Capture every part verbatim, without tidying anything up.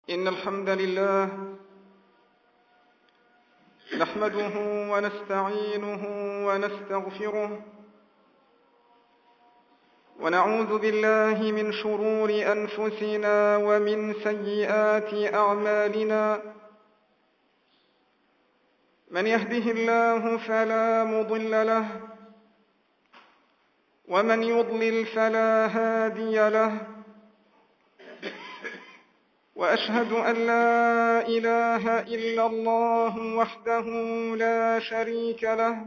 إن الحمد لله نحمده ونستعينه ونستغفره ونعوذ بالله من شرور أنفسنا ومن سيئات أعمالنا. من يهده الله فلا مضل له ومن يضلل فلا هادي له، وأشهد أن لا إله إلا الله وحده لا شريك له،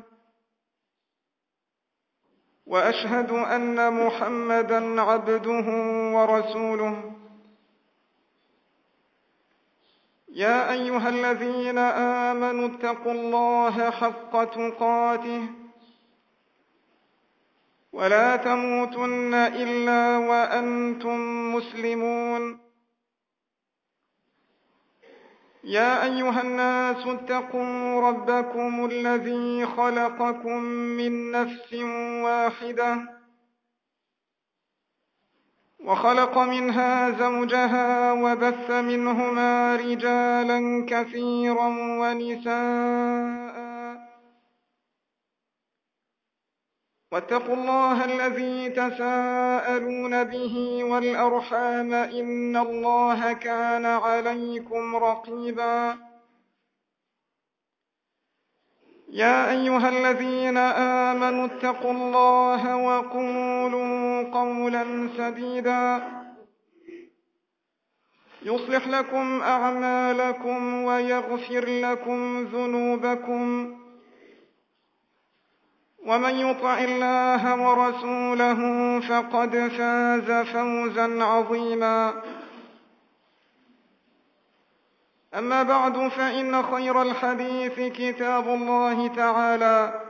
وأشهد أن محمدًا عبده ورسوله. يا أيها الذين آمنوا اتقوا الله حق تقاته ولا تموتن إلا وأنتم مسلمون. يا أيها الناس اتقوا ربكم الذي خلقكم من نفس واحدة وخلق منها زوجها وبث منهما رجالا كثيرا ونساء، واتقوا الله الذي تساءلون به والأرحام إن الله كان عليكم رقيبا. يا أيها الذين آمنوا اتقوا الله وقولوا قولا سديدا يصلح لكم أعمالكم ويغفر لكم ذنوبكم، ومن يطع الله ورسوله فقد فاز فوزا عظيما. أما بعد، فإن خير الحديث كتاب الله تعالى،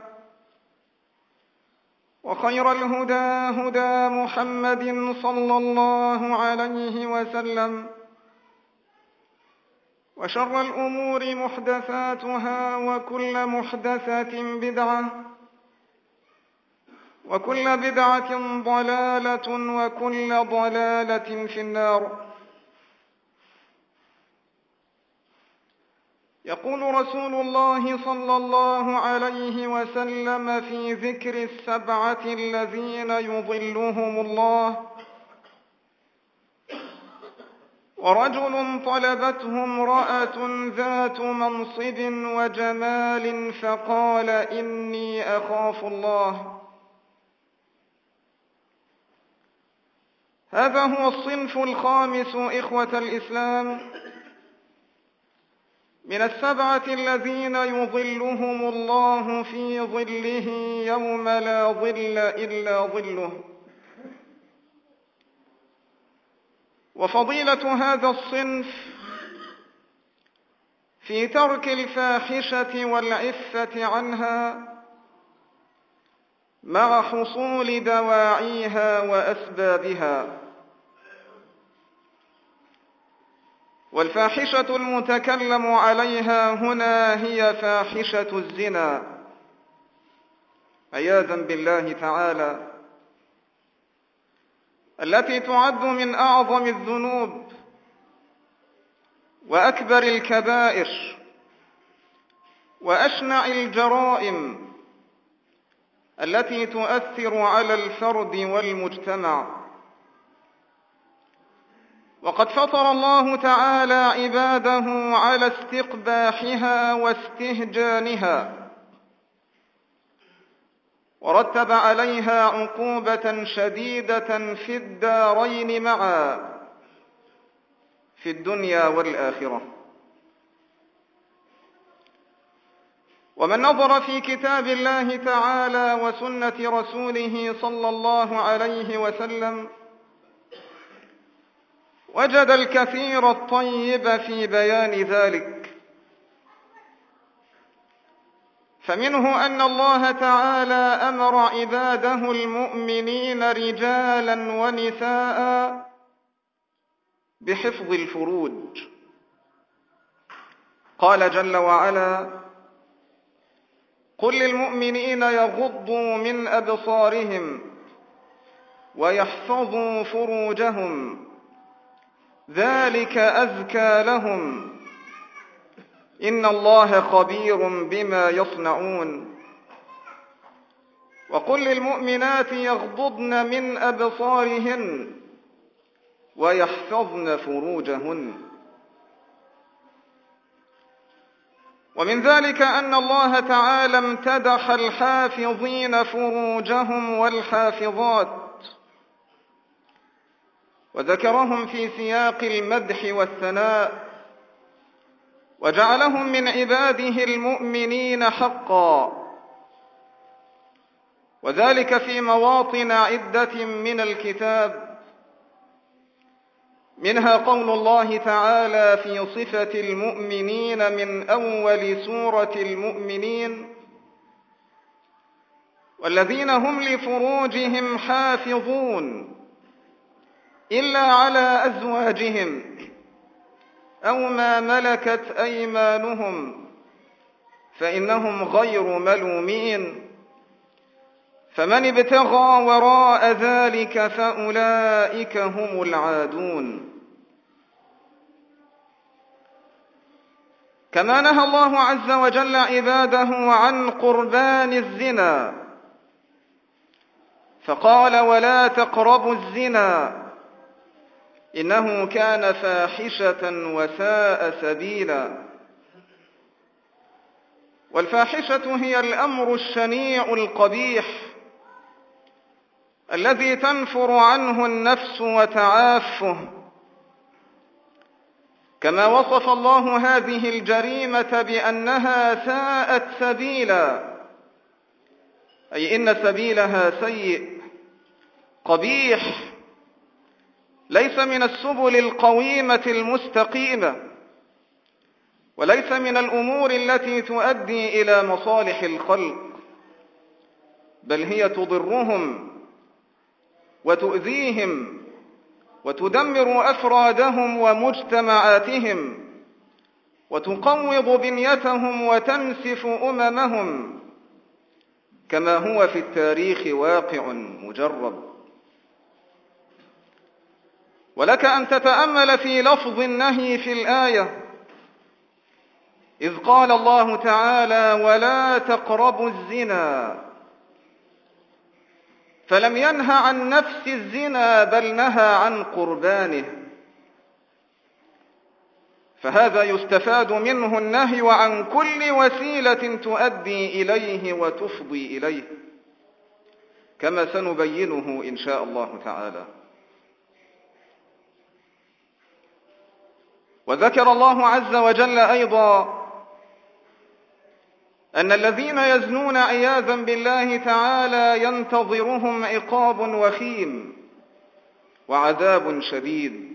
وخير الهدى هدى محمد صلى الله عليه وسلم، وشر الأمور محدثاتها، وكل محدثة بدعة، وكل بدعة ضلالة، وكل ضلالة في النار. يقول رسول الله صلى الله عليه وسلم في ذكر السبعة الذين يظلهم الله: ورجل طلبته امرأة ذات منصب وجمال فقال إني أخاف الله. هذا هو الصنف الخامس إخوة الإسلام من السبعة الذين يظلهم الله في ظله يوم لا ظل إلا ظله. وفضيلة هذا الصنف في ترك الفاحشة والعفة عنها مع حصول دواعيها وأسبابها. والفاحشة المتكلم عليها هنا هي فاحشة الزنا عياذا بالله تعالى، التي تعد من أعظم الذنوب وأكبر الكبائر وأشنع الجرائم التي تؤثر على الفرد والمجتمع. وقد فطر الله تعالى عباده على استقباحها واستهجانها، ورتب عليها عقوبة شديدة في الدارين معا، في الدنيا والآخرة. ومن نظر في كتاب الله تعالى وسنة رسوله صلى الله عليه وسلم وجد الكثير الطيب في بيان ذلك. فمنه أن الله تعالى أمر عباده المؤمنين رجالا ونساء بحفظ الفروج. قال جل وعلا: قل للمؤمنين يغضوا من أبصارهم ويحفظوا فروجهم ذلك أزكى لهم إن الله خبير بما يصنعون. وقل للمؤمنات يغضضن من أبصارهن ويحفظن فروجهن. ومن ذلك أن الله تعالى امتدح الحافظين فروجهم والحافظات، وذكرهم في سياق المدح والثناء، وجعلهم من عباده المؤمنين حقا، وذلك في مواطن عدة من الكتاب، منها قول الله تعالى في صفة المؤمنين من أول سورة المؤمنين: والذين هم لفروجهم حافظون إلا على أزواجهم أو ما ملكت أيمانهم فإنهم غير ملومين، فمن ابتغى وراء ذلك فأولئك هم العادون. كما نهى الله عز وجل عباده عن قربان الزنا، فقال: ولا تقربوا الزنا إنه كان فاحشة وساء سبيلا. والفاحشة هي الأمر الشنيع القبيح الذي تنفر عنه النفس وتعافه، كما وصف الله هذه الجريمة بأنها ساءت سبيلا، أي إن سبيلها سيء قبيح، ليس من السبل القويمة المستقيمة، وليس من الأمور التي تؤدي إلى مصالح الخلق، بل هي تضرهم وتؤذيهم وتدمر أفرادهم ومجتمعاتهم وتقوض بنيتهم وتنسف أممهم، كما هو في التاريخ واقع مجرب. ولك أن تتأمل في لفظ النهي في الآية، إذ قال الله تعالى: ولا تقربوا الزنا، فلم ينه عن نفس الزنا بل نهى عن قربانه، فهذا يستفاد منه النهي عن كل وسيلة تؤدي إليه وتفضي إليه، كما سنبينه إن شاء الله تعالى. وذكر الله عز وجل أيضا أن الذين يزنون عياذا بالله تعالى ينتظرهم عقاب وخيم وعذاب شديد،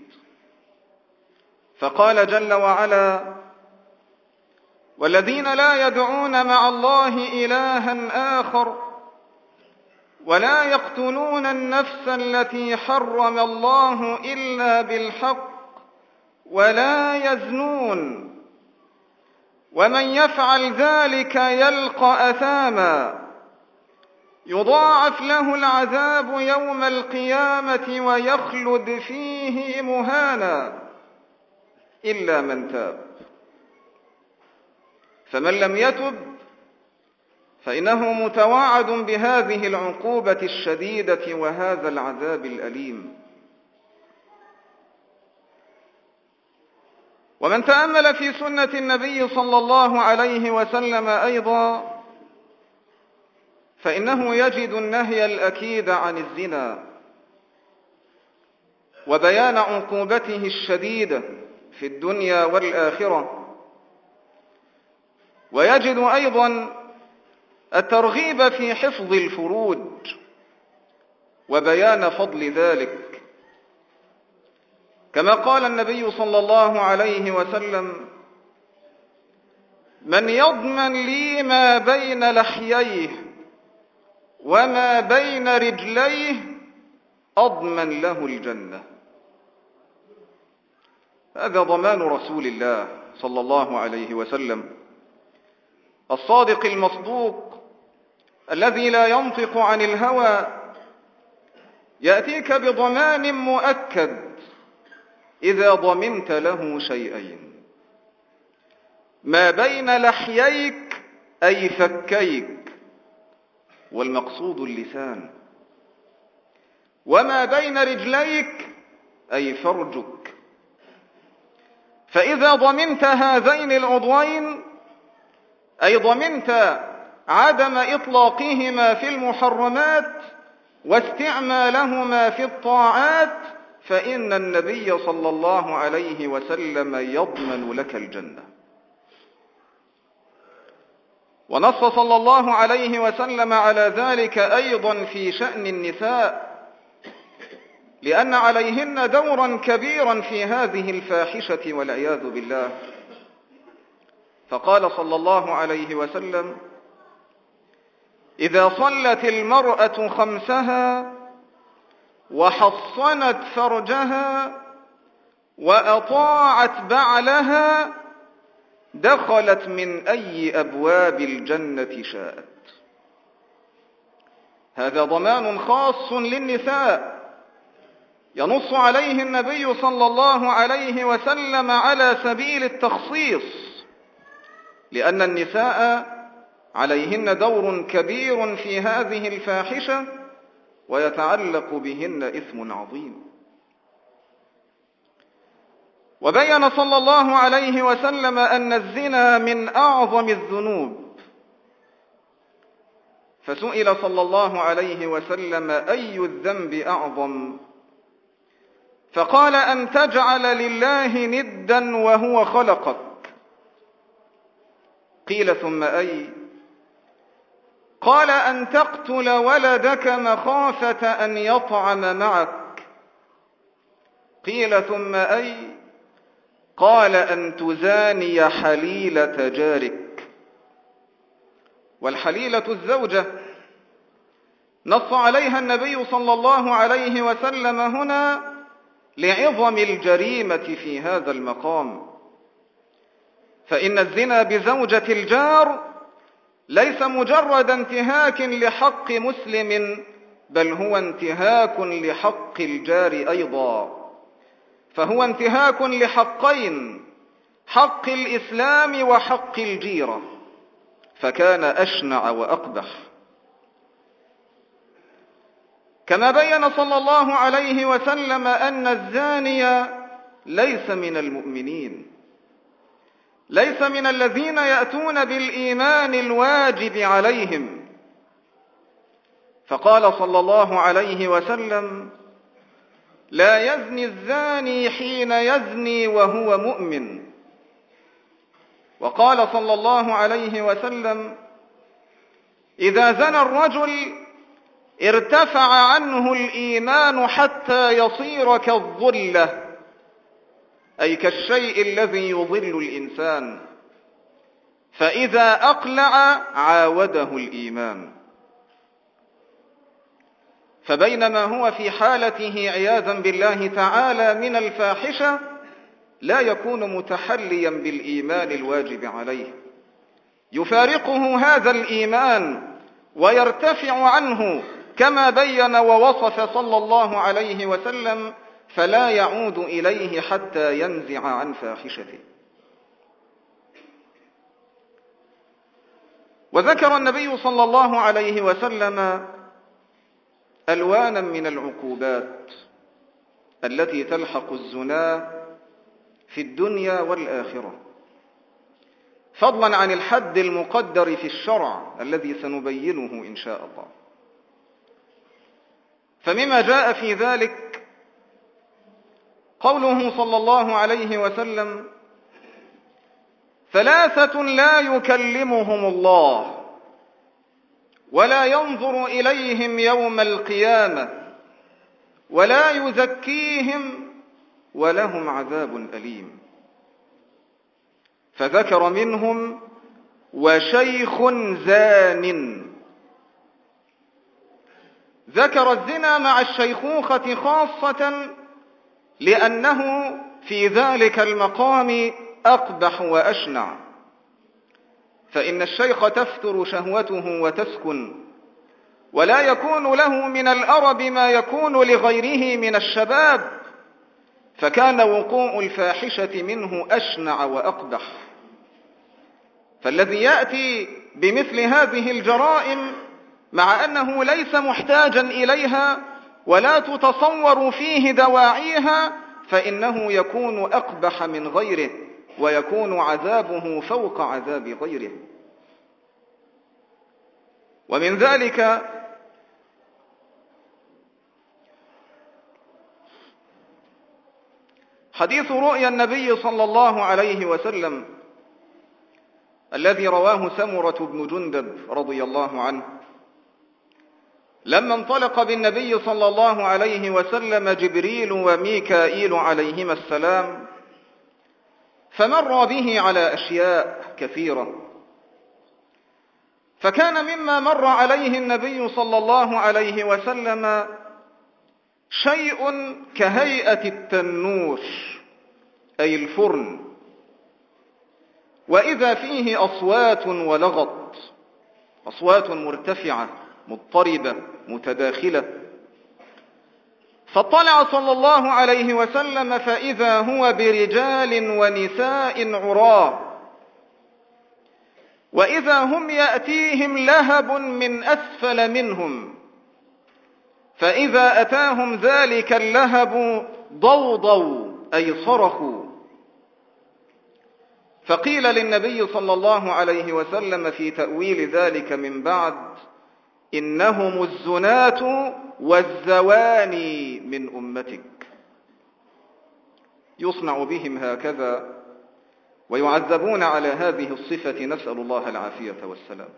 فقال جل وعلا: والذين لا يدعون مع الله إلها آخر ولا يقتلون النفس التي حرم الله إلا بالحق ولا يزنون ومن يفعل ذلك يلقى أثاما يضاعف له العذاب يوم القيامة ويخلد فيه مهانا إلا من تاب. فمن لم يتب فإنه متوعد بهذه العقوبة الشديدة وهذا العذاب الأليم. ومن تأمل في سنة النبي صلى الله عليه وسلم أيضا فإنه يجد النهي الأكيد عن الزنا وبيان عقوبته الشديدة في الدنيا والآخرة، ويجد أيضا الترغيب في حفظ الفروج وبيان فضل ذلك، كما قال النبي صلى الله عليه وسلم: من يضمن لي ما بين لحييه وما بين رجليه أضمن له الجنة. هذا ضمان رسول الله صلى الله عليه وسلم الصادق المصدوق الذي لا ينطق عن الهوى، يأتيك بضمان مؤكد إذا ضمنت له شيئين: ما بين لحييك أي فكيك، والمقصود اللسان، وما بين رجليك أي فرجك. فإذا ضمنت هذين العضوين أي ضمنت عدم إطلاقهما في المحرمات واستعمالهما في الطاعات، فإن النبي صلى الله عليه وسلم يضمن لك الجنة. ونص صلى الله عليه وسلم على ذلك أيضا في شأن النساء، لأن عليهن دورا كبيرا في هذه الفاحشة والعياذ بالله. فقال صلى الله عليه وسلم: إذا صلت المرأة خمسها وحصنت فرجها وأطاعت بعلها دخلت من أي أبواب الجنة شاءت. هذا ضمان خاص للنساء ينص عليه النبي صلى الله عليه وسلم على سبيل التخصيص، لأن النساء عليهن دور كبير في هذه الفاحشة ويتعلق بهن إثم عظيم. وبين صلى الله عليه وسلم أن الزنا من أعظم الذنوب، فسئل صلى الله عليه وسلم: أي الذنب أعظم؟ فقال: أن تجعل لله ندا وهو خلقك. قيل: ثم أي؟ قال: أن تقتل ولدك مخافة أن يطعم معك. قيل: ثم أي؟ قال: أن تزاني حليلة جارك. والحليلة الزوجة نص عليها النبي صلى الله عليه وسلم هنا لعظم الجريمة في هذا المقام، فإن الزنا بزوجة الجار ليس مجرد انتهاك لحق مسلم، بل هو انتهاك لحق الجار أيضا، فهو انتهاك لحقين: حق الإسلام وحق الجيرة، فكان أشنع وأقبح. كما بين صلى الله عليه وسلم أن الزاني ليس من المؤمنين، ليس من الذين يأتون بالإيمان الواجب عليهم. فقال صلى الله عليه وسلم: لا يزني الزاني حين يزني وهو مؤمن. وقال صلى الله عليه وسلم: إذا زنى الرجل ارتفع عنه الإيمان حتى يصير كالظلة، أي كالشيء الذي يظل الإنسان، فإذا أقلع عاوده الإيمان. فبينما هو في حالته عياذا بالله تعالى من الفاحشة لا يكون متحليا بالإيمان الواجب عليه، يفارقه هذا الإيمان ويرتفع عنه كما بين ووصف صلى الله عليه وسلم، فلا يعود إليه حتى ينزع عن فاحشته. وذكر النبي صلى الله عليه وسلم ألوانا من العقوبات التي تلحق الزنا في الدنيا والآخرة، فضلا عن الحد المقدر في الشرع الذي سنبينه إن شاء الله. فمما جاء في ذلك قوله صلى الله عليه وسلم: ثلاثة لا يكلمهم الله ولا ينظر إليهم يوم القيامة ولا يزكيهم ولهم عذاب أليم. فذكر منهم: وشيخ زان. ذكر الزنا مع الشيخوخة خاصة لأنه في ذلك المقام أقبح وأشنع، فإن الشيخ تفتر شهوته وتسكن، ولا يكون له من الأرب ما يكون لغيره من الشباب، فكان وقوع الفاحشة منه أشنع وأقبح. فالذي يأتي بمثل هذه الجرائم مع أنه ليس محتاجا إليها ولا تتصور فيه دواعيها فإنه يكون أقبح من غيره، ويكون عذابه فوق عذاب غيره. ومن ذلك حديث رؤيا النبي صلى الله عليه وسلم الذي رواه سمرة بن جندب رضي الله عنه، لما انطلق بالنبي صلى الله عليه وسلم جبريل وميكائيل عليهما السلام، فمر به على أشياء كثيرة. فكان مما مر عليه النبي صلى الله عليه وسلم شيء كهيئة التنور أي الفرن، وإذا فيه أصوات ولغط، أصوات مرتفعة مضطربة متداخلة. فاطلع صلى الله عليه وسلم فإذا هو برجال ونساء عراه، وإذا هم يأتيهم لهب من أسفل منهم، فإذا أتاهم ذلك اللهب ضوضوا أي صرخوا. فقيل للنبي صلى الله عليه وسلم في تأويل ذلك من بعد: إنهم الزناة والزواني من أمتك، يصنع بهم هكذا ويعذبون على هذه الصفة، نسأل الله العافية والسلام.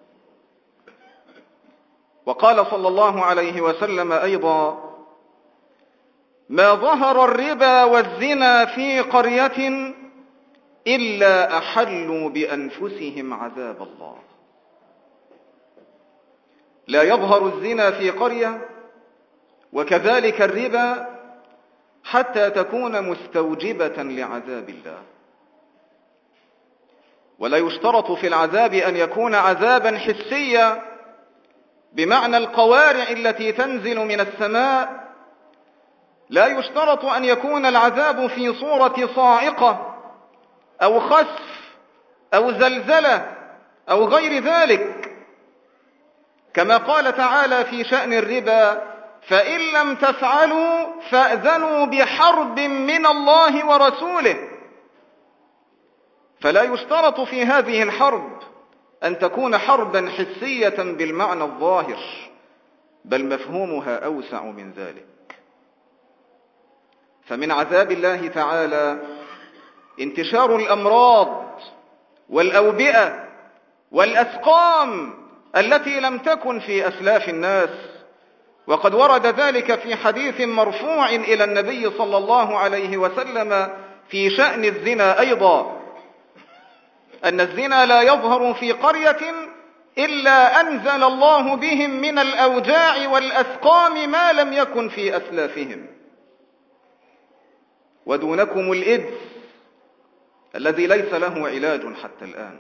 وقال صلى الله عليه وسلم أيضا: ما ظهر الربا والزنا في قرية إلا أحلوا بأنفسهم عذاب الله. لا يظهر الزنا في قرية وكذلك الربا حتى تكون مستوجبة لعذاب الله. ولا يشترط في العذاب أن يكون عذابا حسيا بمعنى القوارع التي تنزل من السماء، لا يشترط أن يكون العذاب في صورة صاعقة أو خسف أو زلزلة أو غير ذلك، كما قال تعالى في شأن الربا: فإن لم تفعلوا فأذنوا بحرب من الله ورسوله. فلا يشترط في هذه الحرب أن تكون حربا حسية بالمعنى الظاهر، بل مفهومها أوسع من ذلك. فمن عذاب الله تعالى انتشار الأمراض والأوبئة والأسقام التي لم تكن في أسلاف الناس. وقد ورد ذلك في حديث مرفوع إلى النبي صلى الله عليه وسلم في شأن الزنا أيضا، أن الزنا لا يظهر في قرية إلا أنزل الله بهم من الأوجاع والأسقام ما لم يكن في أسلافهم. ودونكم الإيدز الذي ليس له علاج حتى الآن.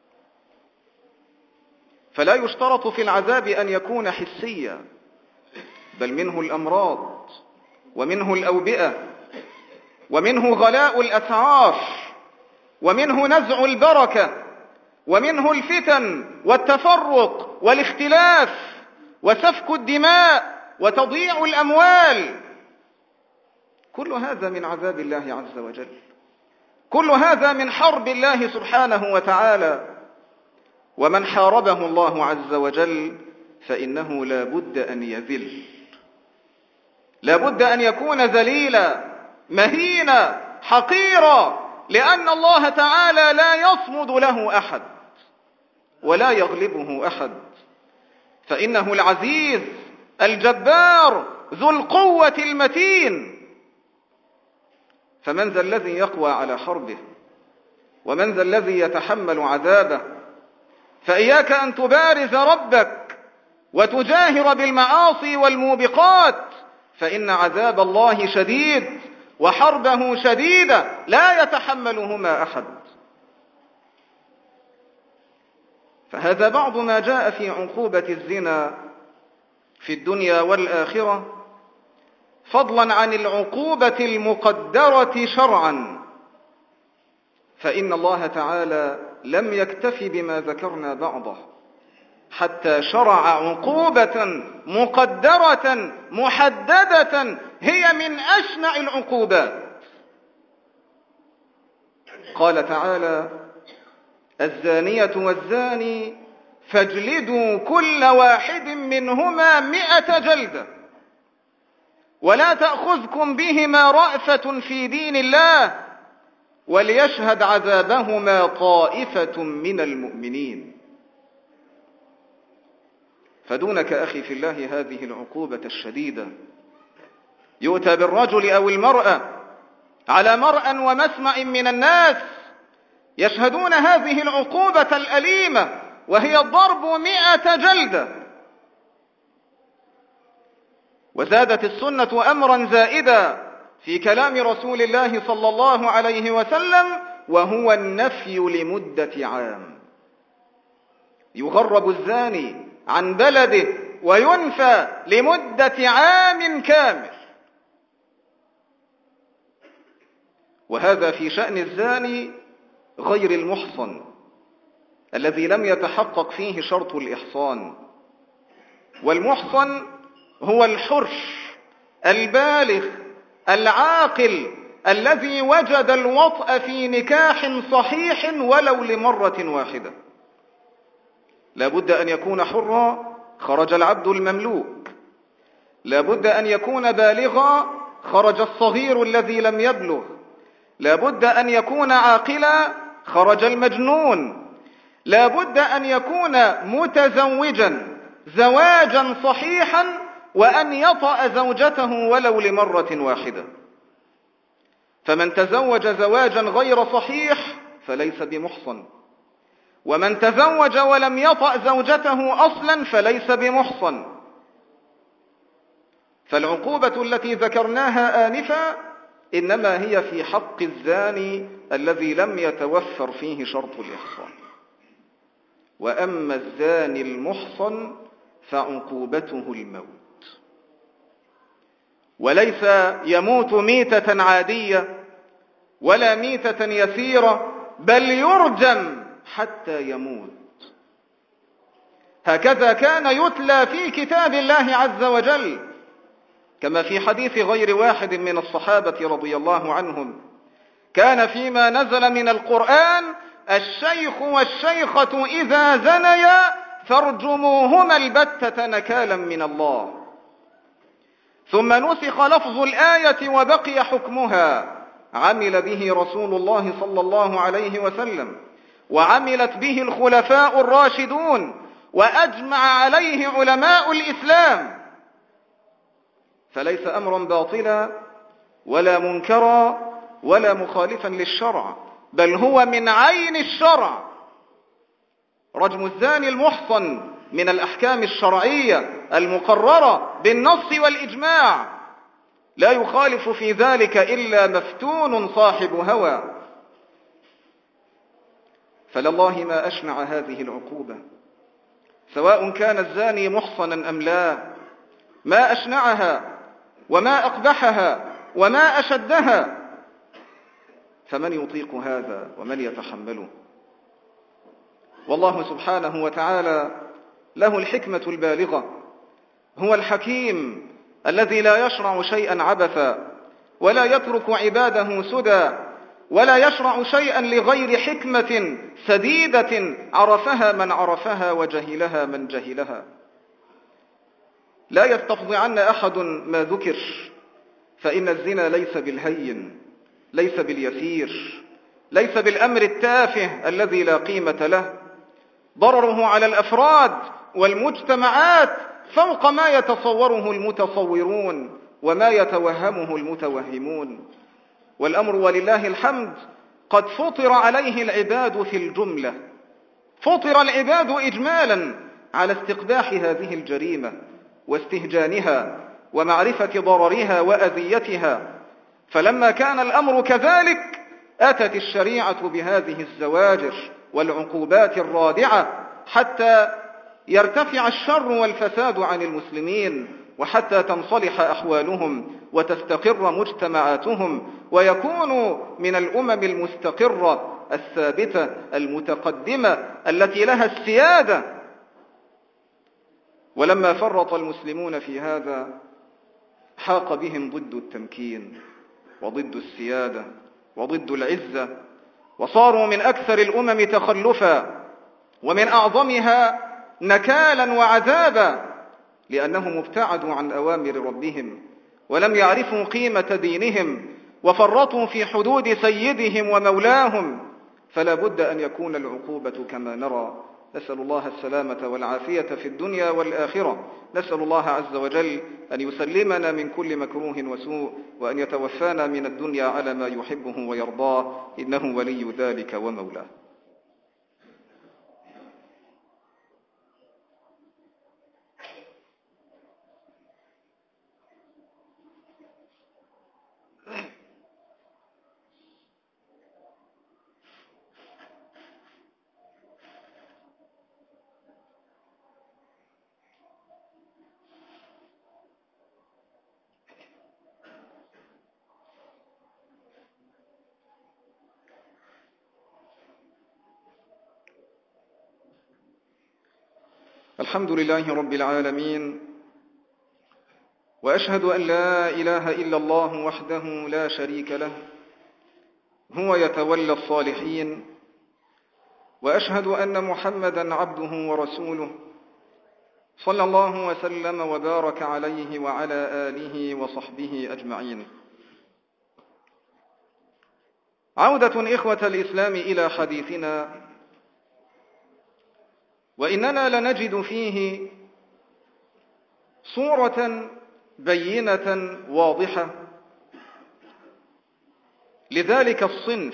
فلا يشترط في العذاب أن يكون حسيا، بل منه الأمراض ومنه الأوبئة ومنه غلاء الأسعار ومنه نزع البركة ومنه الفتن والتفرق والاختلاف وسفك الدماء وتضييع الأموال. كل هذا من عذاب الله عز وجل، كل هذا من حرب الله سبحانه وتعالى. ومن حاربه الله عز وجل فإنه لا بد أن يذل، لا بد أن يكون ذليلا مهينا حقيرا، لأن الله تعالى لا يصمد له أحد ولا يغلبه أحد، فإنه العزيز الجبار ذو القوة المتين. فمن ذا الذي يقوى على حربه؟ ومن ذا الذي يتحمل عذابه؟ فإياك أن تبارز ربك وتجاهر بالمعاصي والموبقات، فإن عذاب الله شديد وحربه شديدة لا يتحملهما أحد. فهذا بعض ما جاء في عقوبة الزنا في الدنيا والآخرة. فضلا عن العقوبة المقدرة شرعا، فإن الله تعالى لم يكتف بما ذكرنا بعضه، حتى شرع عقوبة مقدرة محددة هي من أشنع العقوبات. قال تعالى: الزانية والزاني فاجلدوا كل واحد منهما مئة جلدة ولا تأخذكم بهما رأفة في دين الله وليشهد عذابهما طائفة من المؤمنين. فدونك أخي في الله هذه العقوبة الشديدة يؤتى بالرجل أو المرأة على مرأى ومسمع من الناس يشهدون هذه العقوبة الأليمة وهي الضرب مئة جلدة. وزادت السنة أمرا زائدا في كلام رسول الله صلى الله عليه وسلم، وهو النفي لمدة عام. يغرب الزاني عن بلده وينفى لمدة عام كامل. وهذا في شأن الزاني غير المحصن الذي لم يتحقق فيه شرط الإحصان. والمحصن هو الحرش البالغ العاقل الذي وجد الوطأ في نكاح صحيح ولو لمرة واحدة. لا بد أن يكون حرا، خرج العبد المملوك. لا بد أن يكون بالغا، خرج الصغير الذي لم يبلغ. لا بد أن يكون عاقلا، خرج المجنون. لا بد أن يكون متزوجا زواجا صحيحا وأن يطأ زوجته ولو لمرة واحدة. فمن تزوج زواجا غير صحيح فليس بمحصن، ومن تزوج ولم يطأ زوجته أصلا فليس بمحصن. فالعقوبة التي ذكرناها آنفا إنما هي في حق الزاني الذي لم يتوفر فيه شرط الإحصان. وأما الزاني المحصن فعقوبته الموت، وليس يموت ميتة عادية ولا ميتة يسيرة، بل يرجم حتى يموت. هكذا كان يتلى في كتاب الله عز وجل، كما في حديث غير واحد من الصحابة رضي الله عنهم: كان فيما نزل من القرآن: الشيخ والشيخة إذا زنيا فارجموهما البتة نكالا من الله. ثم نسخ لفظ الآية وبقي حكمها، عمل به رسول الله صلى الله عليه وسلم، وعملت به الخلفاء الراشدون، وأجمع عليه علماء الإسلام. فليس أمرا باطلا ولا منكرا ولا مخالفا للشرع، بل هو من عين الشرع. رجم الزاني المحصن من الأحكام الشرعية المقررة بالنص والإجماع، لا يخالف في ذلك إلا مفتون صاحب هوى. فلله ما أشنع هذه العقوبة، سواء كان الزاني محصنا أم لا. ما أشنعها وما أقبحها وما أشدها. فمن يطيق هذا ومن يتحمله؟ والله سبحانه وتعالى له الحكمة البالغة، هو الحكيم الذي لا يشرع شيئا عبثا ولا يترك عباده سدى، ولا يشرع شيئا لغير حكمة سديدة عرفها من عرفها وجهلها من جهلها. لا يستفضعن أحد ما ذكر، فإن الزنا ليس بالهين، ليس باليسير، ليس بالأمر التافه الذي لا قيمة له. ضرره على الأفراد والمجتمعات فوق ما يتصوره المتصورون وما يتوهمه المتوهمون. والأمر ولله الحمد قد فطر عليه العباد في الجملة، فطر العباد إجمالا على استقباح هذه الجريمة واستهجانها ومعرفة ضررها وأذيتها. فلما كان الأمر كذلك أتت الشريعة بهذه الزواجر والعقوبات الرادعة حتى يرتفع الشر والفساد عن المسلمين وحتى تنصلح أحوالهم وتستقر مجتمعاتهم ويكونوا من الأمم المستقرة الثابتة المتقدمة التي لها السيادة. ولما فرط المسلمون في هذا حاق بهم ضد التمكين وضد السيادة وضد العزة، وصاروا من أكثر الأمم تخلفا ومن أعظمها نكالا وعذابا، لأنهم ابتعدوا عن أوامر ربهم ولم يعرفوا قيمة دينهم وفرطوا في حدود سيدهم ومولاهم، فلا بد أن يكون العقوبة كما نرى. نسأل الله السلامة والعافية في الدنيا والآخرة. نسأل الله عز وجل أن يسلمنا من كل مكروه وسوء، وأن يتوفانا من الدنيا على ما يحبه ويرضاه، إنه ولي ذلك ومولاه. الحمد لله رب العالمين، وأشهد أن لا إله إلا الله وحده لا شريك له، هو يتولى الصالحين. وأشهد أن محمدا عبده ورسوله، صلى الله وسلم وبارك عليه وعلى آله وصحبه أجمعين. عودة إخوة الإسلام إلى حديثنا، وإننا لنجد فيه صورة بينة واضحة لذلك الصنف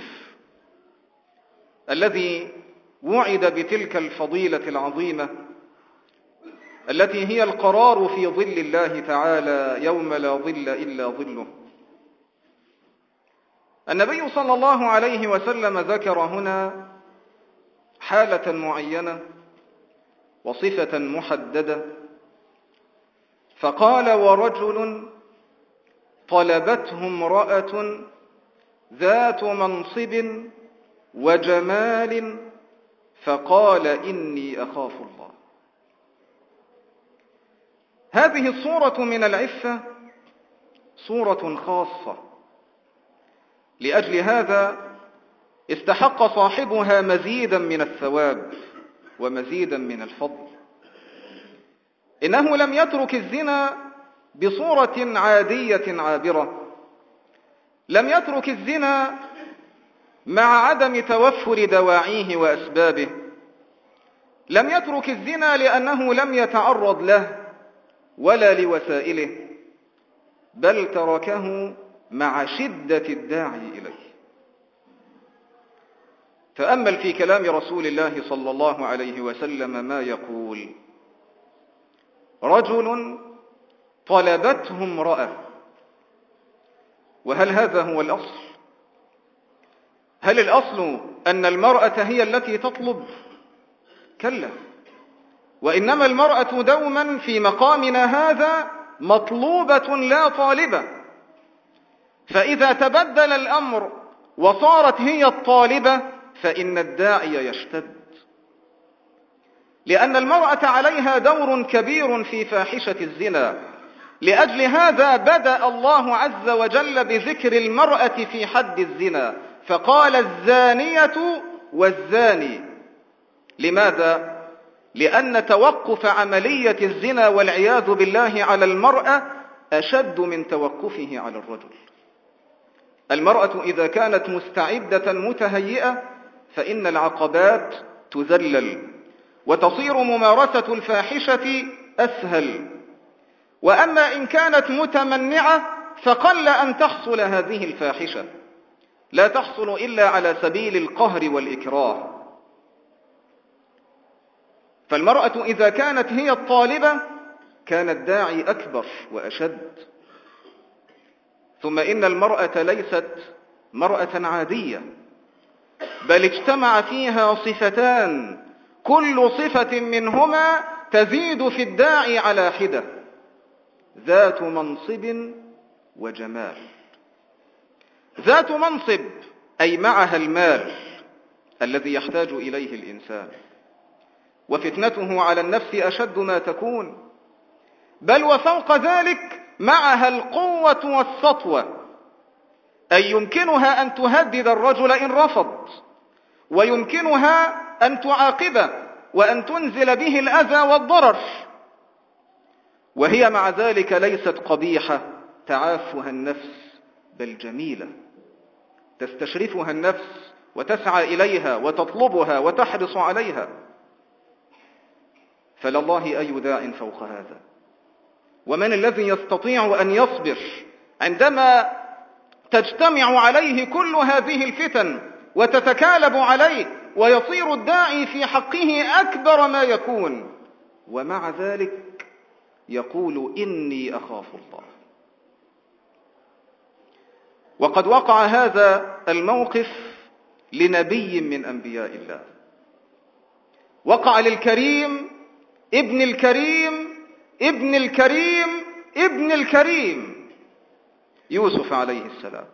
الذي وعد بتلك الفضيلة العظيمة التي هي القرار في ظل الله تعالى يوم لا ظل إلا ظله. النبي صلى الله عليه وسلم ذكر هنا حالة معينة وصفة محددة، فقال: ورجل طلبته امرأة ذات منصب وجمال فقال إني أخاف الله. هذه الصورة من العفة صورة خاصة، لأجل هذا استحق صاحبها مزيدا من الثواب ومزيدا من الفضل. إنه لم يترك الزنا بصورة عادية عابرة، لم يترك الزنا مع عدم توفر دواعيه وأسبابه، لم يترك الزنا لأنه لم يتعرض له ولا لوسائله، بل تركه مع شدة الداعي إليه. تأمل في كلام رسول الله صلى الله عليه وسلم ما يقول: رجل طلبته امرأة. وهل هذا هو الأصل؟ هل الأصل أن المرأة هي التي تطلب؟ كلا، وإنما المرأة دوما في مقامنا هذا مطلوبة لا طالبة. فإذا تبدل الأمر وصارت هي الطالبة فإن الداعي يشتد، لأن المرأة عليها دور كبير في فاحشة الزنا. لأجل هذا بدأ الله عز وجل بذكر المرأة في حد الزنا، فقال: الزانية والزاني. لماذا؟ لأن توقف عملية الزنا والعياذ بالله على المرأة أشد من توقفه على الرجل. المرأة إذا كانت مستعدة متهيئة فإن العقبات تذلل وتصير ممارسة الفاحشة أسهل، وأما إن كانت متمنعة فقل أن تحصل هذه الفاحشة، لا تحصل إلا على سبيل القهر والإكراه. فالمرأة إذا كانت هي الطالبة كان الداعي أكبر وأشد. ثم إن المرأة ليست مرأة عادية، بل اجتمع فيها صفتان كل صفة منهما تزيد في الداعي على حدة. ذات منصب وجمال. ذات منصب أي معها المال الذي يحتاج إليه الإنسان، وفتنته على النفس أشد ما تكون، بل وفوق ذلك معها القوة والسطوة، أي يمكنها أن تهدد الرجل إن رفض، ويمكنها أن تعاقبه وأن تنزل به الأذى والضرر، وهي مع ذلك ليست قبيحة تعافها النفس، بل جميلة تستشرفها النفس وتسعى إليها وتطلبها وتحرص عليها. فلله أي داع فوق هذا. ومن الذي يستطيع أن يصبر عندما تجتمع عليه كل هذه الفتن وتتكالب عليه ويصير الداعي في حقه أكبر ما يكون، ومع ذلك يقول إني أخاف الله؟ وقد وقع هذا الموقف لنبي من أنبياء الله، وقع للكريم ابن الكريم ابن الكريم ابن الكريم يوسف عليه السلام.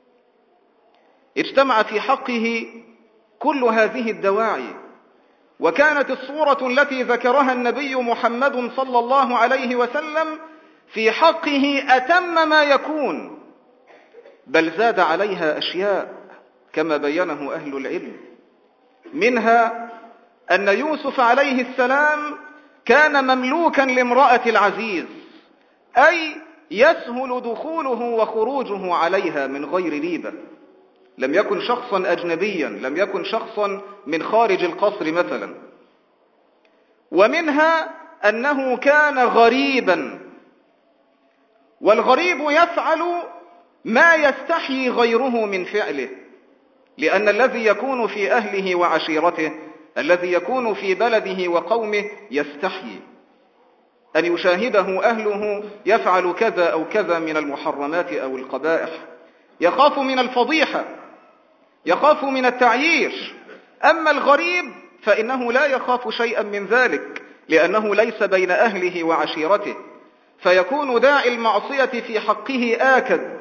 اجتمع في حقه كل هذه الدواعي، وكانت الصورة التي ذكرها النبي محمد صلى الله عليه وسلم في حقه أتم ما يكون، بل زاد عليها أشياء كما بينه أهل العلم، منها أن يوسف عليه السلام كان مملوكا لامرأة العزيز، أي يسهل دخوله وخروجه عليها من غير ريبة، لم يكن شخصا أجنبيا، لم يكن شخصا من خارج القصر مثلا. ومنها أنه كان غريبا، والغريب يفعل ما يستحيي غيره من فعله، لأن الذي يكون في أهله وعشيرته، الذي يكون في بلده وقومه، يستحيي أن يشاهده أهله يفعل كذا أو كذا من المحرمات أو القبائح، يخاف من الفضيحة، يخاف من التعيير. أما الغريب فإنه لا يخاف شيئا من ذلك، لأنه ليس بين أهله وعشيرته، فيكون داعي المعصية في حقه آكد.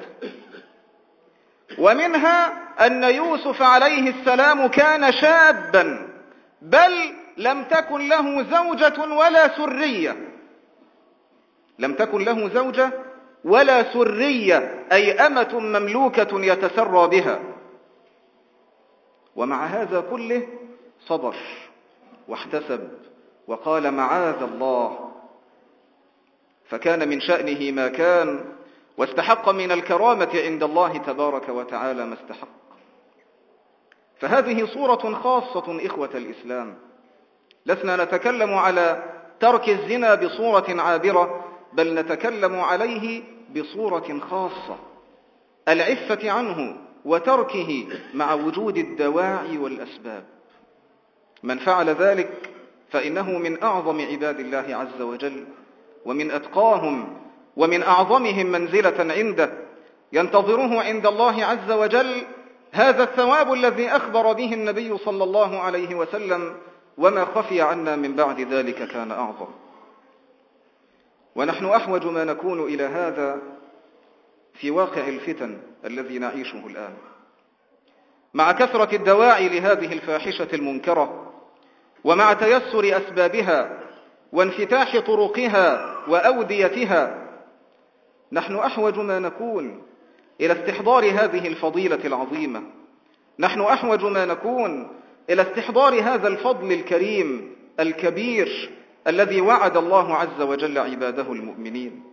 ومنها أن يوسف عليه السلام كان شابا، بل لم تكن له زوجة ولا سرية، لم تكن له زوجة ولا سرية، أي أمة مملوكة يتسرى بها. ومع هذا كله صبر واحتسب وقال معاذ الله، فكان من شأنه ما كان، واستحق من الكرامة عند الله تبارك وتعالى ما استحق. فهذه صورة خاصة إخوة الإسلام، لسنا نتكلم على ترك الزنا بصورة عابرة، بل نتكلم عليه بصورة خاصة، العفة عنه وتركه مع وجود الدواعي والأسباب. من فعل ذلك فإنه من أعظم عباد الله عز وجل، ومن أتقاهم، ومن أعظمهم منزلة عنده، ينتظره عند الله عز وجل هذا الثواب الذي أخبر به النبي صلى الله عليه وسلم، وما خفي عنا من بعد ذلك كان أعظم. ونحن أحوج ما نكون إلى هذا في واقع الفتن الذي نعيشه الآن، مع كثرة الدواعي لهذه الفاحشة المنكرة، ومع تيسر أسبابها وانفتاح طرقها وأوديتها. نحن أحوج ما نكون إلى استحضار هذه الفضيلة العظيمة، نحن أحوج ما نكون إلى استحضار هذا الفضل الكريم الكبير الذي وعد الله عز وجل عباده المؤمنين.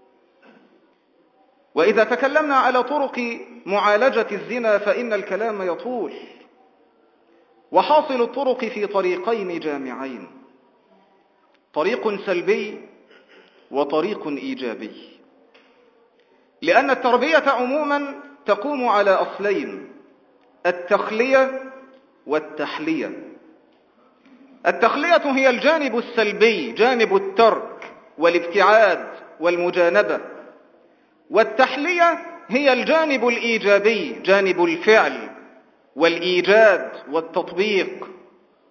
وإذا تكلمنا على طرق معالجة الزنا فإن الكلام يطول، وحاصل الطرق في طريقين جامعين، طريق سلبي وطريق إيجابي، لأن التربية عموما تقوم على أصلين: التخلية والتحلية. التخلية هي الجانب السلبي، جانب الترك والابتعاد والمجانبة، والتحلية هي الجانب الإيجابي، جانب الفعل والإيجاد والتطبيق.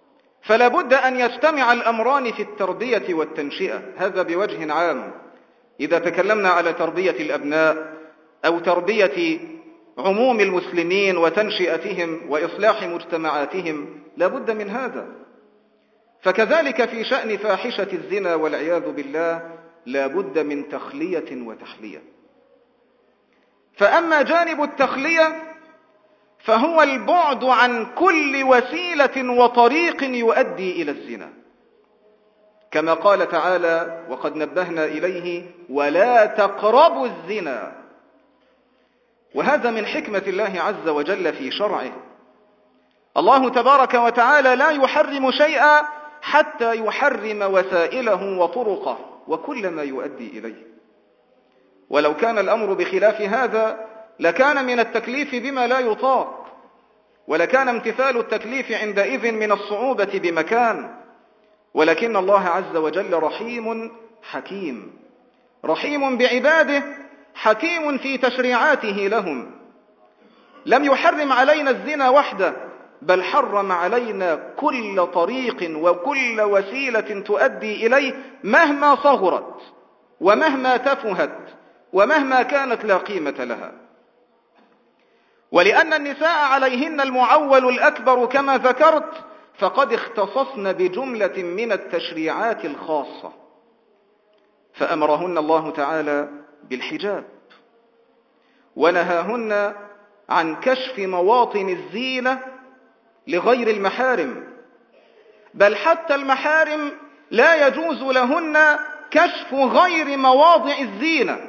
فلا بد أن يجتمع الأمران في التربية والتنشئة، هذا بوجه عام. إذا تكلمنا على تربية الأبناء أو تربية عموم المسلمين وتنشئتهم وإصلاح مجتمعاتهم لا بد من هذا. فكذلك في شأن فاحشة الزنا والعياذ بالله لا بد من تخلية وتحلية. فأما جانب التخلية فهو البعد عن كل وسيلة وطريق يؤدي إلى الزنا، كما قال تعالى وقد نبهنا إليه: ولا تقربوا الزنا. وهذا من حكمة الله عز وجل في شرعه. الله تبارك وتعالى لا يحرم شيئا حتى يحرم وسائله وطرقه وكل ما يؤدي إليه. ولو كان الأمر بخلاف هذا لكان من التكليف بما لا يطاق، ولكان امتثال التكليف عندئذ من الصعوبة بمكان. ولكن الله عز وجل رحيم حكيم، رحيم بعباده، حكيم في تشريعاته لهم. لم يحرم علينا الزنا وحده، بل حرم علينا كل طريق وكل وسيلة تؤدي إليه مهما صغرت ومهما تفهت ومهما كانت لا قيمة لها. ولأن النساء عليهن المعول الأكبر كما ذكرت، فقد اختصصن بجملة من التشريعات الخاصة، فأمرهن الله تعالى بالحجاب، ونهاهن عن كشف مواطن الزينة لغير المحارم، بل حتى المحارم لا يجوز لهن كشف غير مواضع الزينة.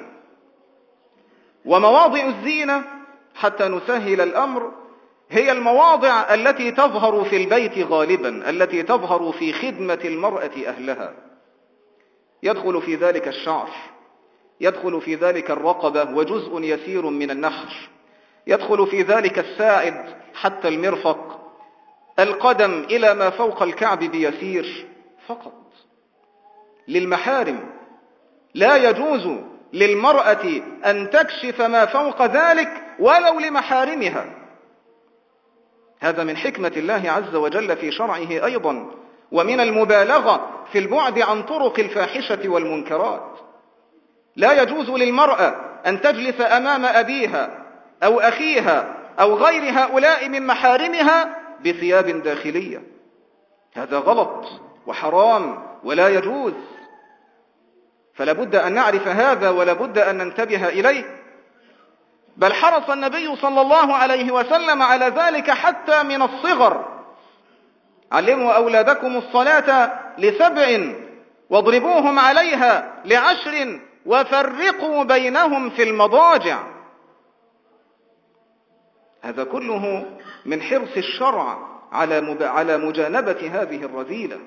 ومواضع الزينة حتى نسهل الأمر هي المواضع التي تظهر في البيت غالبا، التي تظهر في خدمة المرأة أهلها. يدخل في ذلك الشعر، يدخل في ذلك الرقبة وجزء يسير من النحر، يدخل في ذلك الساعد حتى المرفق، القدم إلى ما فوق الكعب بيسير فقط. للمحارم لا يجوز للمرأة أن تكشف ما فوق ذلك ولو لمحارمها. هذا من حكمة الله عز وجل في شرعه أيضا، ومن المبالغة في البعد عن طرق الفاحشة والمنكرات. لا يجوز للمرأة أن تجلس أمام أبيها أو أخيها أو غير هؤلاء من محارمها بثياب داخلية. هذا غلط وحرام ولا يجوز. فلا بد أن نعرف هذا ولا بد أن ننتبه إليه. بل حرص النبي صلى الله عليه وسلم على ذلك حتى من الصغر. علموا أولادكم الصلاة لسبع واضربوهم عليها لعشر وفرقوا بينهم في المضاجع. هذا كله من حرص الشرع على على مجانبة هذه الرذيلة.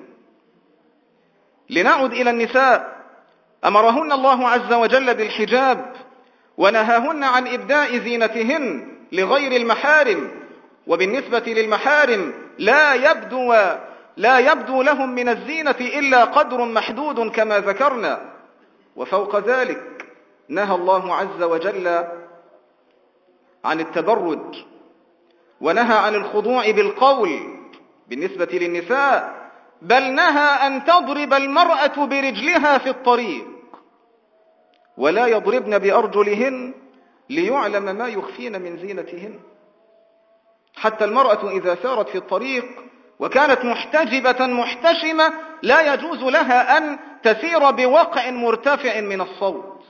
لنعد إلى النساء. أمرهن الله عز وجل بالحجاب، ونهاهن عن إبداء زينتهن لغير المحارم. وبالنسبة للمحارم لا يبدو لا يبدو لهم من الزينة إلا قدر محدود كما ذكرنا. وفوق ذلك نهى الله عز وجل عن التبرج، ونهى عن الخضوع بالقول بالنسبة للنساء، بل نهى أن تضرب المرأة برجلها في الطريق، ولا يضربن بأرجلهن ليعلم ما يخفين من زينتهن. حتى المرأة إذا سارت في الطريق وكانت محتجبة محتشمة لا يجوز لها أن تسير بوقع مرتفع من الصوت.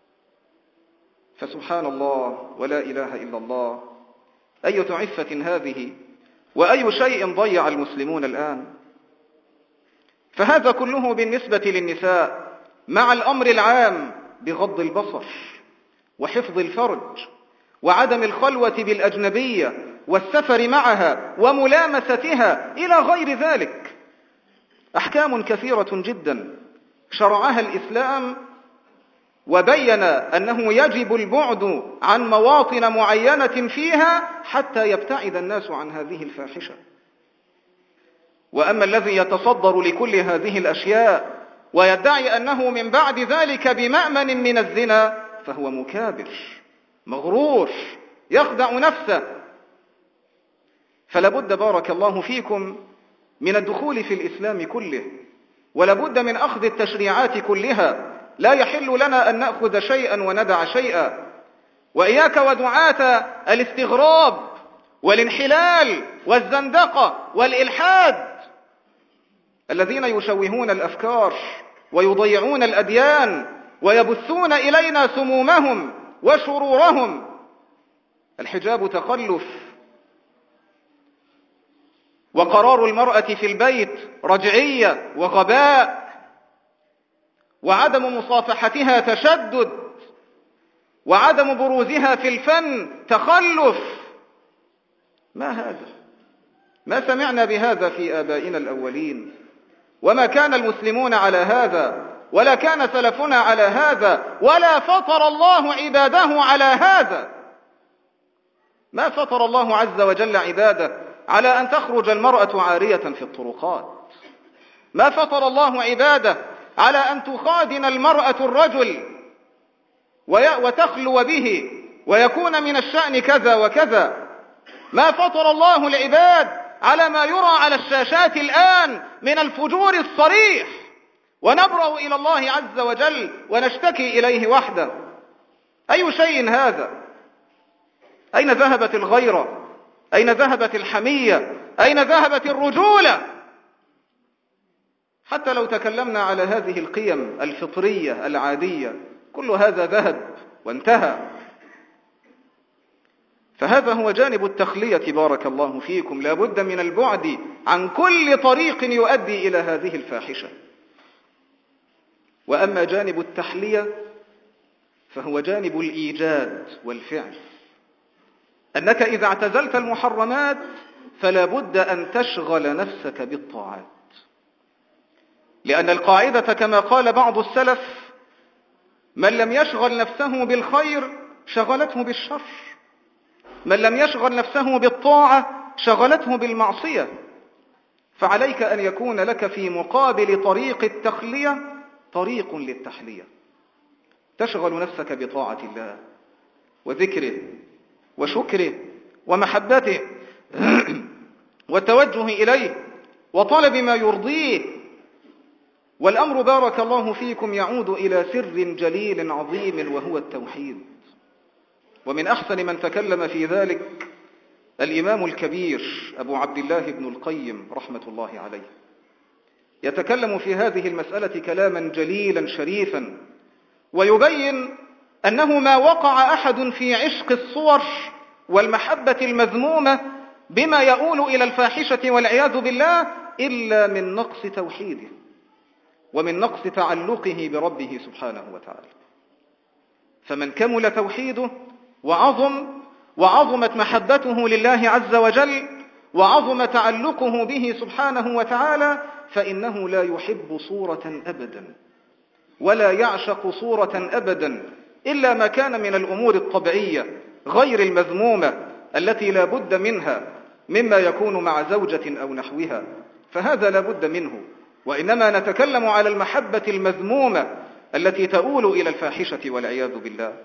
فسبحان الله ولا إله إلا الله، أية عفة هذه، وأي شيء ضيع المسلمون الآن. فهذا كله بالنسبة للنساء، مع الأمر العام بغض البصر وحفظ الفرج وعدم الخلوة بالأجنبية والسفر معها وملامستها إلى غير ذلك. أحكام كثيرة جدا شرعها الإسلام، وبين أنه يجب البعد عن مواطن معينة فيها حتى يبتعد الناس عن هذه الفاحشة. وأما الذي يتصدر لكل هذه الأشياء ويدعي أنه من بعد ذلك بمأمن من الزنا فهو مكابر مغرور يخدع نفسه. فلابد بارك الله فيكم من الدخول في الإسلام كله، ولابد من أخذ التشريعات كلها لا يحل لنا أن نأخذ شيئا وندع شيئا. وإياك ودعاة الاستغراب والانحلال والزندقة والإلحاد الذين يشوهون الأفكار ويضيعون الأديان ويبثون إلينا سمومهم وشرورهم. الحجاب تخلف، وقرار المرأة في البيت رجعية وغباء، وعدم مصافحتها تشدد، وعدم بروزها في الفن تخلف. ما هذا؟ ما سمعنا بهذا في آبائنا الأولين، وما كان المسلمون على هذا، ولا كان سلفنا على هذا، ولا فطر الله عباده على هذا. ما فطر الله عز وجل عباده على أن تخرج المرأة عارية في الطرقات. ما فطر الله عباده على أن تخادن المرأة الرجل وتخلو به ويكون من الشأن كذا وكذا. ما فطر الله العباد على ما يرى على الشاشات الآن من الفجور الصريح، ونبرأ إلى الله عز وجل ونشتكي إليه وحده. أي شيء هذا؟ أين ذهبت الغيرة؟ أين ذهبت الحمية؟ أين ذهبت الرجولة؟ حتى لو تكلمنا على هذه القيم الفطرية العادية، كل هذا ذهب وانتهى. فهذا هو جانب التخلية بارك الله فيكم. لا بد من البعد عن كل طريق يؤدي إلى هذه الفاحشة. وأما جانب التحلية فهو جانب الإيجاد والفعل، أنك إذا اعتزلت المحرمات فلا بد أن تشغل نفسك بالطاعات، لأن القاعدة كما قال بعض السلف: من لم يشغل نفسه بالخير شغلته بالشر، من لم يشغل نفسه بالطاعة شغلته بالمعصية. فعليك أن يكون لك في مقابل طريق التخلية طريق للتحلية، تشغل نفسك بطاعة الله وذكره وشكره ومحبته والتوجه إليه وطلب ما يرضيه. والأمر بارك الله فيكم يعود إلى سر جليل عظيم وهو التوحيد. ومن أحسن من تكلم في ذلك الإمام الكبير أبو عبد الله بن القيم رحمة الله عليه، يتكلم في هذه المسألة كلاما جليلا شريفا، ويبين أنه ما وقع أحد في عشق الصور والمحبة المذمومة بما يؤول إلى الفاحشة والعياذ بالله إلا من نقص توحيده ومن نقص تعلقه بربه سبحانه وتعالى. فمن كمل توحيده وعظم وعظمت محبته لله عز وجل وعظم تعلقه به سبحانه وتعالى، فإنه لا يحب صورة أبدا ولا يعشق صورة أبدا إلا ما كان من الأمور الطبيعية غير المذمومة التي لا بد منها مما يكون مع زوجة أو نحوها، فهذا لا بد منه. وإنما نتكلم على المحبة المذمومة التي تؤول إلى الفاحشة والعياذ بالله.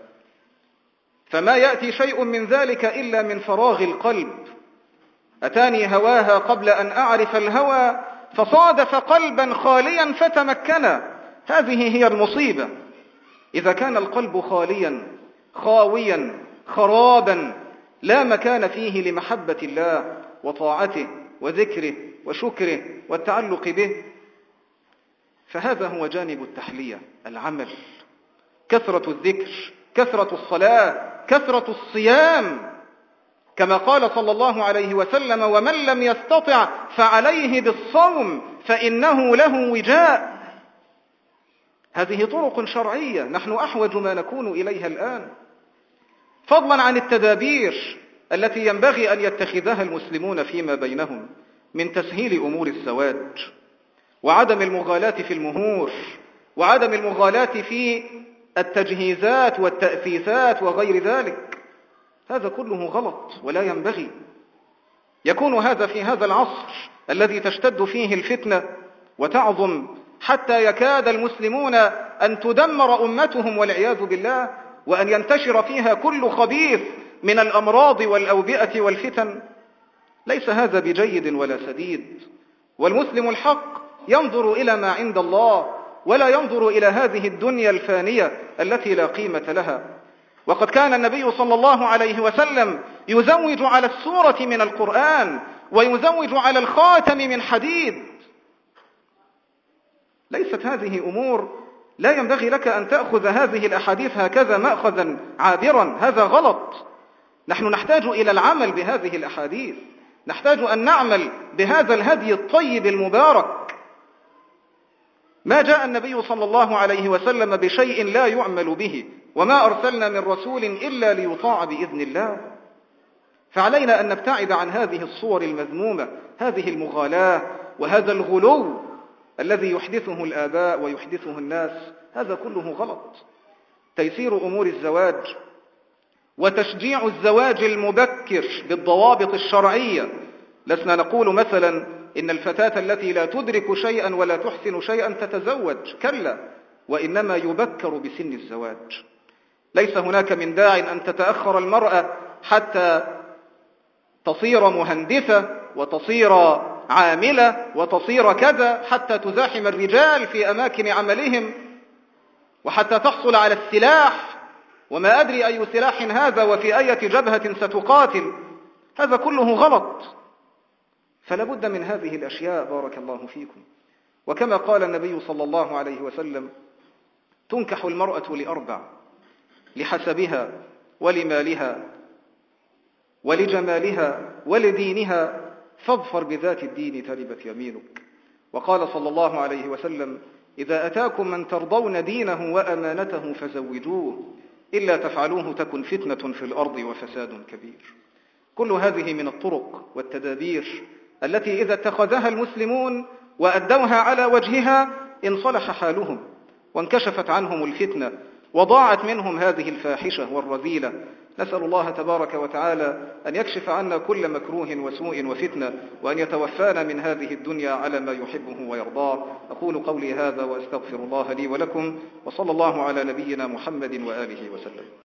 فما يأتي شيء من ذلك إلا من فراغ القلب. أتاني هواها قبل أن أعرف الهوى فصادف قلبا خاليا فتمكنا. هذه هي المصيبة. إذا كان القلب خاليا خاويا خرابا لا مكان فيه لمحبة الله وطاعته وذكره وشكره والتعلق به، فهذا هو جانب التحلية: العمل، كثرة الذكر، كثرة الصلاة، كثرة الصيام، كما قال صلى الله عليه وسلم: ومن لم يستطع فعليه بالصوم فإنه له وجاء. هذه طرق شرعية نحن أحوج ما نكون إليها الآن، فضلا عن التدابير التي ينبغي أن يتخذها المسلمون فيما بينهم من تسهيل أمور الزواج وعدم المغالاة في المهور وعدم المغالاة في التجهيزات والتأثيثات وغير ذلك. هذا كله غلط ولا ينبغي. يكون هذا في هذا العصر الذي تشتد فيه الفتنة وتعظم حتى يكاد المسلمون أن تدمر أمتهم والعياذ بالله، وأن ينتشر فيها كل خبيث من الأمراض والأوبئة والفتن. ليس هذا بجيد ولا سديد. والمسلم الحق ينظر إلى ما عند الله ولا ينظر إلى هذه الدنيا الفانية التي لا قيمة لها. وقد كان النبي صلى الله عليه وسلم يزوج على السورة من القرآن ويزوج على الخاتم من حديد. ليست هذه أمور لا ينبغي لك أن تأخذ هذه الأحاديث هكذا مأخذا عابرا، هذا غلط. نحن نحتاج إلى العمل بهذه الأحاديث، نحتاج أن نعمل بهذا الهدي الطيب المبارك. ما جاء النبي صلى الله عليه وسلم بشيء لا يعمل به، وما أرسلنا من رسول إلا ليطاع بإذن الله. فعلينا أن نبتعد عن هذه الصور المذمومة، هذه المغالاة وهذا الغلو الذي يحدثه الآباء ويحدثه الناس، هذا كله غلط. تيسير أمور الزواج وتشجيع الزواج المبكر بالضوابط الشرعية. لسنا نقول مثلا إن الفتاة التي لا تدرك شيئا ولا تحسن شيئا تتزوج، كلا، وإنما يبكر بسن الزواج. ليس هناك من داع أن تتأخر المرأة حتى تصير مهندسة وتصير عاملة وتصير كذا، حتى تزاحم الرجال في أماكن عملهم، وحتى تحصل على السلاح، وما أدري أي سلاح هذا وفي أي جبهة ستقاتل. هذا كله غلط. فلا بد من هذه الأشياء، بارك الله فيكم. وكما قال النبي صلى الله عليه وسلم: تنكح المرأة لأربع: لحسبها ولمالها ولجمالها ولدينها، فاظفر بذات الدين تربت يمينك. وقال صلى الله عليه وسلم: إذا أتاكم من ترضون دينه وأمانته فزوجوه، إلا تفعلوه تكن فتنة في الأرض وفساد كبير. كل هذه من الطرق والتدابير التي إذا اتخذها المسلمون وأدوها على وجهها انصلح حالهم وانكشفت عنهم الفتنة وضاعت منهم هذه الفاحشة والرذيلة. نسأل الله تبارك وتعالى أن يكشف عنا كل مكروه وسوء وفتنة، وأن يتوفانا من هذه الدنيا على ما يحبه ويرضاه. أقول قولي هذا وأستغفر الله لي ولكم، وصلى الله على نبينا محمد وآله وسلم.